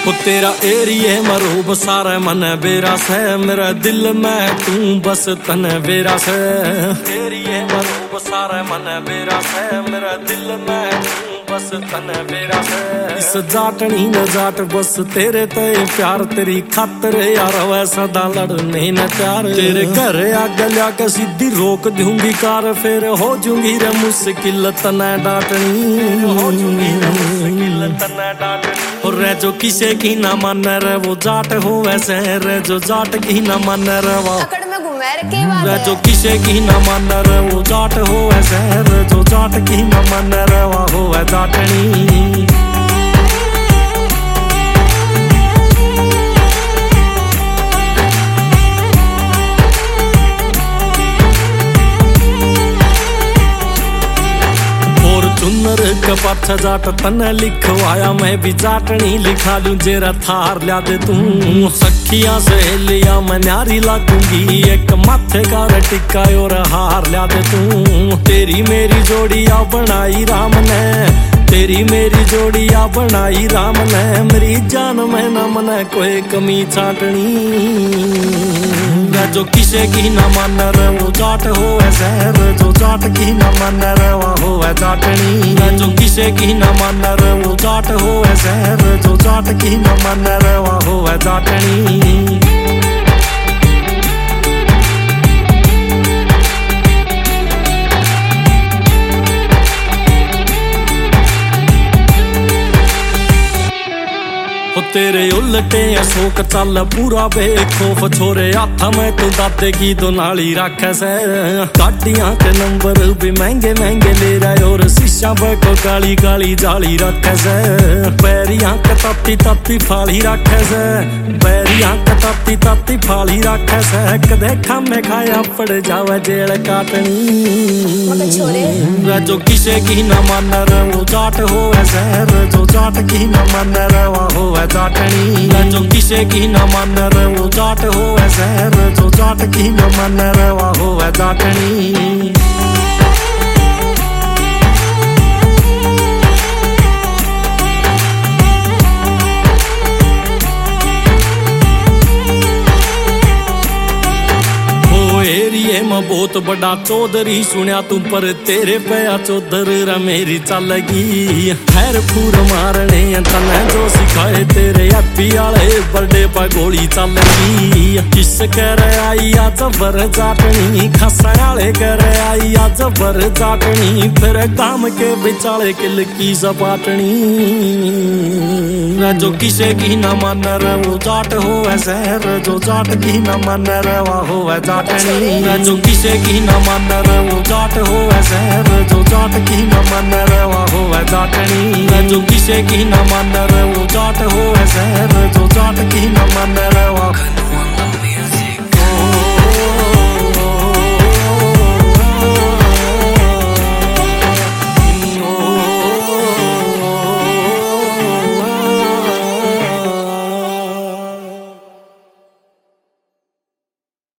ओ तेरा एरिए मरूब सारे मन बेरा से, मेरा दिल में तू बस तन बेरा से। एरिए मरूब सारे मन बेरा से, मेरा दिल में तू बस तन बेरा से। इस जाटनी न जाट बस तेरे ते प्यार, तेरी खातर यार वै सदा लड़ने न प्यार। तेरे घर आगे जाके सीधी रोक दूंगी कार, फिर हो जूंगी रे मुश्किल तने डांटनी, हो जूंगी रे मुश्किल तने डांटनी। और रे जो किसे की ना मन रे वो जाट हो वैसे, रे जो जाट की ना मन रे वो रे जो किसे की ना मन रे वो जाट हो वैसे, रे जो जाट की ना मन रे वो हो वै जाटनी। चुनर के पाछा जाट तने लिखवाया, मैं भी जाटनी लिखा लूं जेरा थार ल्या दे तू। सखिया सहेलिया मैं न्यारी लागूंगी, एक माथे का टिक्का और हार ल्या दे तू। तेरी मेरी जोड़िया बनाई राम ने, तेरी मेरी जोड़िया बनाई राम ने, मेरी जान में न मने कोई कमी छाटनी। जो किसे की न मन रे वो जाट हो ऐसे, जो जाट की न मन रे वो हो जाटनी। जो किसे की न मन रे वो जाट हो ऐसे, जो जाट की न मन रे वो हो जाटनी। तेरे उल्टे अशोक चल पूरा बेखौफ, छोरे हाथ में तू दादे की दो नाली रखे से। गाड़ियां के नंबर भी महंगे महंगे ले रहे, और शीशा को काली काली जाली रखे से। बैरियां के ताती ताती फाली रखे से, बैरियां के ताती ताती फाली रखे से। कदे खामे खाया पड़ जावे जेल काटनी। जो किसे की न मन रे वो जाट हो ऐसे, जो जाट की न मन रे वो हो जाटनी। जो किसे की न मन रे वो जाट हो ऐसे, जो जाट की न मन रे वो हो जाटनी। एरिए में बहुत बड़ा चौधरी सुनिया तू, पर तेरे पे चौधर रा मेरी चलगी। खैर फूर मारने तने जो सिखाए, तेरे हैप्पी आले बर्थडे पर गोली चलगी। किस कर आई आज बर जाटनी, खसा आले कर आई आज बर जाटनी। फिर काम के बिचाले किल की सपाटनी। जो किसे की न मन रे वो जाट हो ऐसे, जो जाट की न मन रे वो हो जाटनी। जो किसे की न मन रे वो जाट हो ऐसे, जो जाट की न मन रे वो हो जाटनी। जो किसे की न मन रे वो जाट हो ऐसे, जो जाट की न मन रे वो